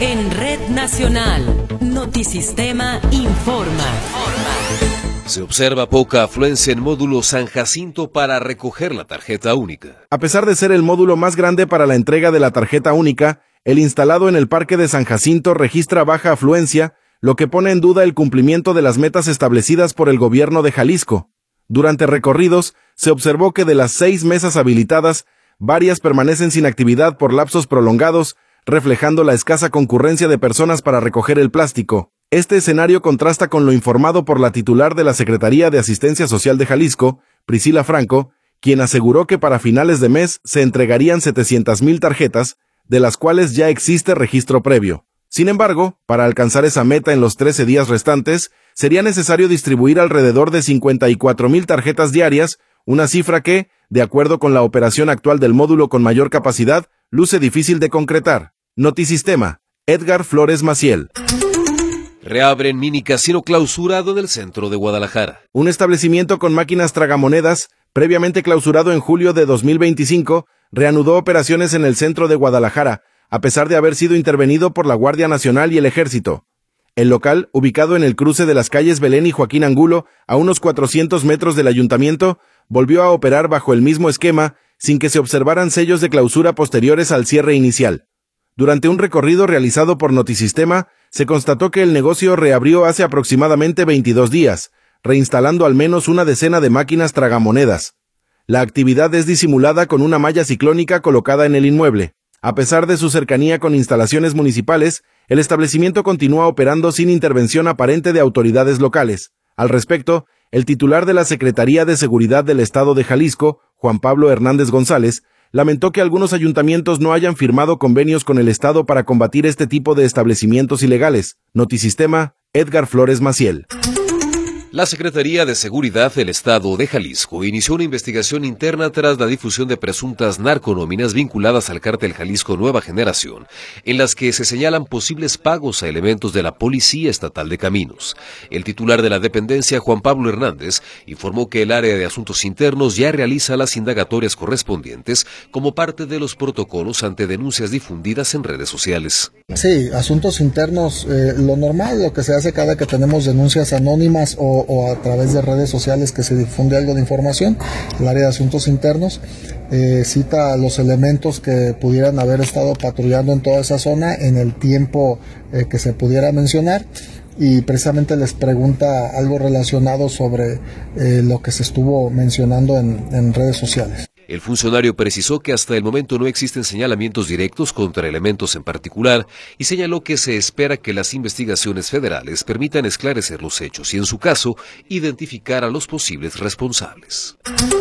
En Red Nacional, Notisistema informa. Se observa poca afluencia en módulo San Jacinto para recoger la tarjeta única. A pesar de ser el módulo más grande para la entrega de la tarjeta única, el instalado en el Parque de San Jacinto registra baja afluencia, lo que pone en duda el cumplimiento de las metas establecidas por el gobierno de Jalisco. Durante recorridos, se observó que de las 6 mesas habilitadas, varias permanecen sin actividad por lapsos prolongados, reflejando la escasa concurrencia de personas para recoger el plástico. Este escenario contrasta con lo informado por la titular de la Secretaría de Asistencia Social de Jalisco, Priscila Franco, quien aseguró que para finales de mes se entregarían 700,000 tarjetas, de las cuales ya existe registro previo. Sin embargo, para alcanzar esa meta en los 13 días restantes, sería necesario distribuir alrededor de 54,000 tarjetas diarias, una cifra que, de acuerdo con la operación actual del módulo con mayor capacidad, luce difícil de concretar. Notisistema, Edgar Flores Maciel. Reabren mini casino clausurado en el centro de Guadalajara. Un establecimiento con máquinas tragamonedas, previamente clausurado en julio de 2025, reanudó operaciones en el centro de Guadalajara, a pesar de haber sido intervenido por la Guardia Nacional y el Ejército. El local, ubicado en el cruce de las calles Belén y Joaquín Angulo, a unos 400 metros del ayuntamiento, volvió a operar bajo el mismo esquema, sin que se observaran sellos de clausura posteriores al cierre inicial. Durante un recorrido realizado por Notisistema, se constató que el negocio reabrió hace aproximadamente 22 días, reinstalando al menos una decena de máquinas tragamonedas. La actividad es disimulada con una malla ciclónica colocada en el inmueble. A pesar de su cercanía con instalaciones municipales, el establecimiento continúa operando sin intervención aparente de autoridades locales. Al respecto, el titular de la Secretaría de Seguridad del Estado de Jalisco, Juan Pablo Hernández González, lamentó que algunos ayuntamientos no hayan firmado convenios con el Estado para combatir este tipo de establecimientos ilegales. Notisistema, Edgar Flores Maciel. La Secretaría de Seguridad del Estado de Jalisco inició una investigación interna tras la difusión de presuntas narconóminas vinculadas al cártel Jalisco Nueva Generación, en las que se señalan posibles pagos a elementos de la Policía Estatal de Caminos. El titular de la dependencia, Juan Pablo Hernández, informó que el área de Asuntos Internos ya realiza las indagatorias correspondientes como parte de los protocolos ante denuncias difundidas en redes sociales. Sí, Asuntos Internos, lo normal, lo que se hace cada que tenemos denuncias anónimas o a través de redes sociales que se difunde algo de información, el área de Asuntos Internos cita los elementos que pudieran haber estado patrullando en toda esa zona en el tiempo que se pudiera mencionar, y precisamente les pregunta algo relacionado sobre lo que se estuvo mencionando en redes sociales. El funcionario precisó que hasta el momento no existen señalamientos directos contra elementos en particular y señaló que se espera que las investigaciones federales permitan esclarecer los hechos y, en su caso, identificar a los posibles responsables.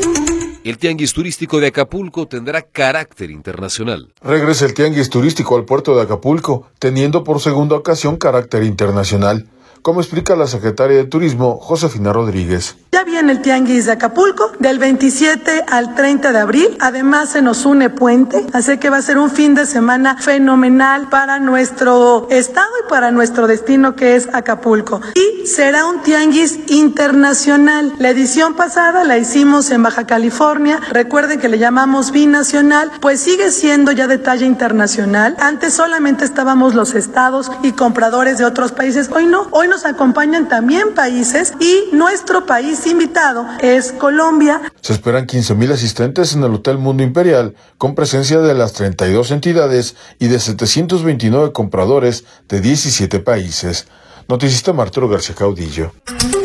El Tianguis Turístico de Acapulco tendrá carácter internacional. Regresa el Tianguis Turístico al puerto de Acapulco, teniendo por segunda ocasión carácter internacional, como explica la secretaria de Turismo, Josefina Rodríguez. Ya viene el Tianguis de Acapulco, del 27 al 30 de abril. Además se nos une puente, así que va a ser un fin de semana fenomenal para nuestro estado y para nuestro destino, que es Acapulco. Y será un Tianguis internacional. La edición pasada la hicimos en Baja California. Recuerden que le llamamos binacional, pues sigue siendo ya de talla internacional. Antes solamente estábamos los estados y compradores de otros países. Hoy no. Hoy nos acompañan también países y nuestro país invitado es Colombia. Se esperan 15,000 asistentes en el Hotel Mundo Imperial, con presencia de las 32 entidades y de 729 compradores de 17 países. Notisistema, Arturo García Caudillo.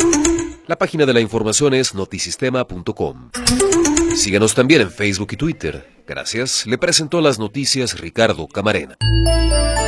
La página de la información es notisistema.com. Síganos también en Facebook y Twitter. Gracias. Le presentó las noticias Ricardo Camarena.